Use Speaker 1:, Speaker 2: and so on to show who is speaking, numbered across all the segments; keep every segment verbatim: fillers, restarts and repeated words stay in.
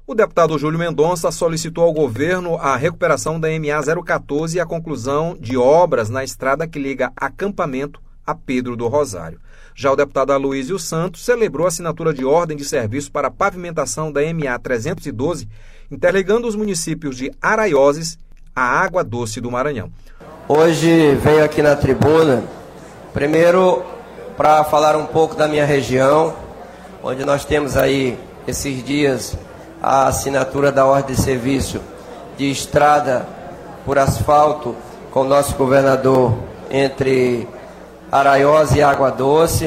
Speaker 1: O deputado Júlio Mendonça solicitou ao governo a recuperação da M A zero quatorze e a conclusão de obras na estrada que liga acampamento a Pedro do Rosário. Já o deputado Aloísio Santos celebrou a assinatura de ordem de serviço para a pavimentação da M A trezentos e doze, interligando os municípios de Araioses à Água Doce do Maranhão.
Speaker 2: Hoje venho aqui na tribuna, primeiro para falar um pouco da minha região, onde nós temos aí esses dias a assinatura da ordem de serviço de estrada por asfalto com o nosso governador entre Araioses e Água Doce,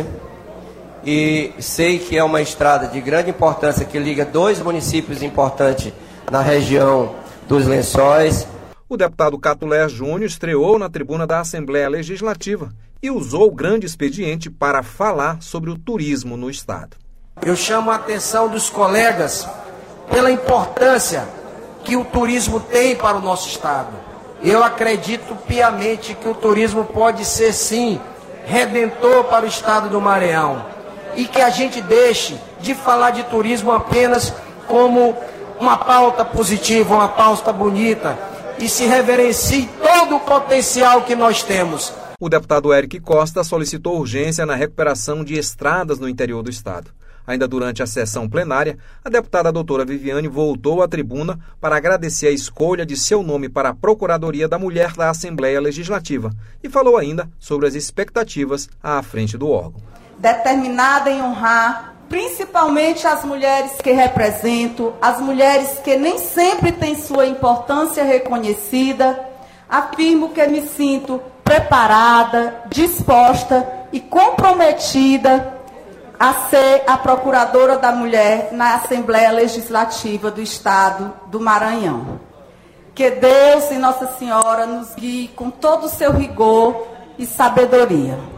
Speaker 2: e sei que é uma estrada de grande importância que liga dois municípios importantes na região dos Lençóis.
Speaker 1: O deputado Catulé Júnior estreou na tribuna da Assembleia Legislativa e usou o grande expediente para falar sobre o turismo no estado.
Speaker 3: Eu chamo a atenção dos colegas pela importância que o turismo tem para o nosso estado. Eu acredito piamente que o turismo pode ser, sim, redentor para o estado do Maranhão, e que a gente deixe de falar de turismo apenas como uma pauta positiva, uma pauta bonita, e se reverencie todo o potencial que nós temos.
Speaker 1: O deputado Eric Costa solicitou urgência na recuperação de estradas no interior do estado. Ainda durante a sessão plenária, a deputada doutora Viviane voltou à tribuna para agradecer a escolha de seu nome para a Procuradoria da Mulher da Assembleia Legislativa e falou ainda sobre as expectativas à frente do órgão.
Speaker 4: Determinada em honrar principalmente as mulheres que represento, as mulheres que nem sempre têm sua importância reconhecida, afirmo que me sinto preparada, disposta e comprometida a ser a Procuradora da Mulher na Assembleia Legislativa do Estado do Maranhão. Que Deus e Nossa Senhora nos guie com todo o seu rigor e sabedoria.